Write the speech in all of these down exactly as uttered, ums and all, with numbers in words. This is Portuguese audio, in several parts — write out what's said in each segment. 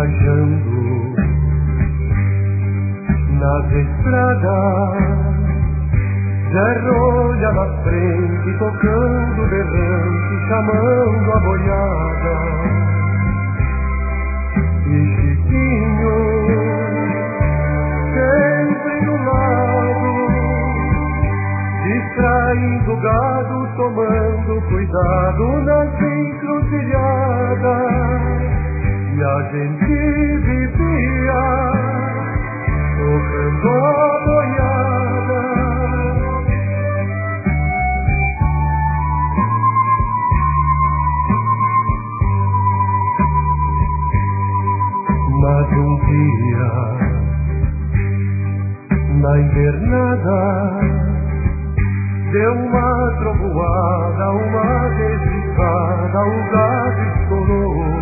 viajando nas estradas, Zé Rolha na frente, tocando berrante, chamando a boiada. E Chiquinho sempre do lado, distraindo o gado, tomando cuidado nas encruzilhadas. E a gente vivia tocando a boiada. Mas um dia, na invernada, deu uma trovoada, uma deslicada, o gado estourou.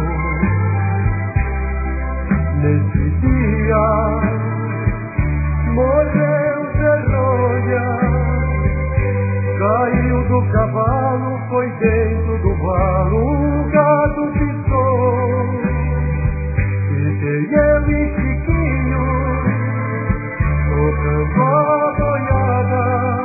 Nesse dia morreu Zé Rolha, caiu do cavalo, foi dentro do valo, o gado pisou. Fiquei eu e Chiquinho tocando a boiada.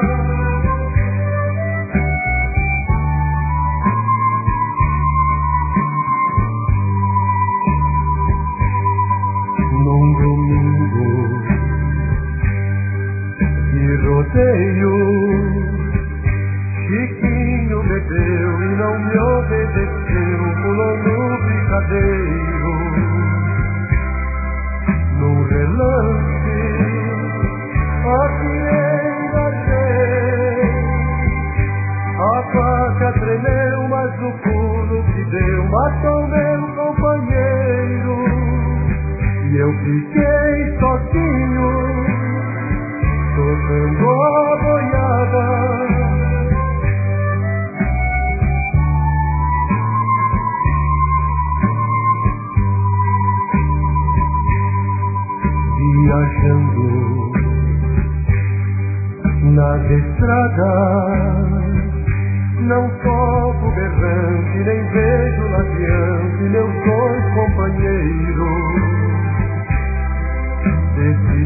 Num domingo de rodeio, Chiquinho bebeu e não me obedeceu, pulou no picadeiro. Num relance, aqui engasguei, a faca tremeu, mas o pulo que deu matou meu companheiro. E eu fiquei sozinho, tocando a boiada. Viajando nas estradas, não toco berrante, nem vejo lá adiante meus dois companheiros. Desse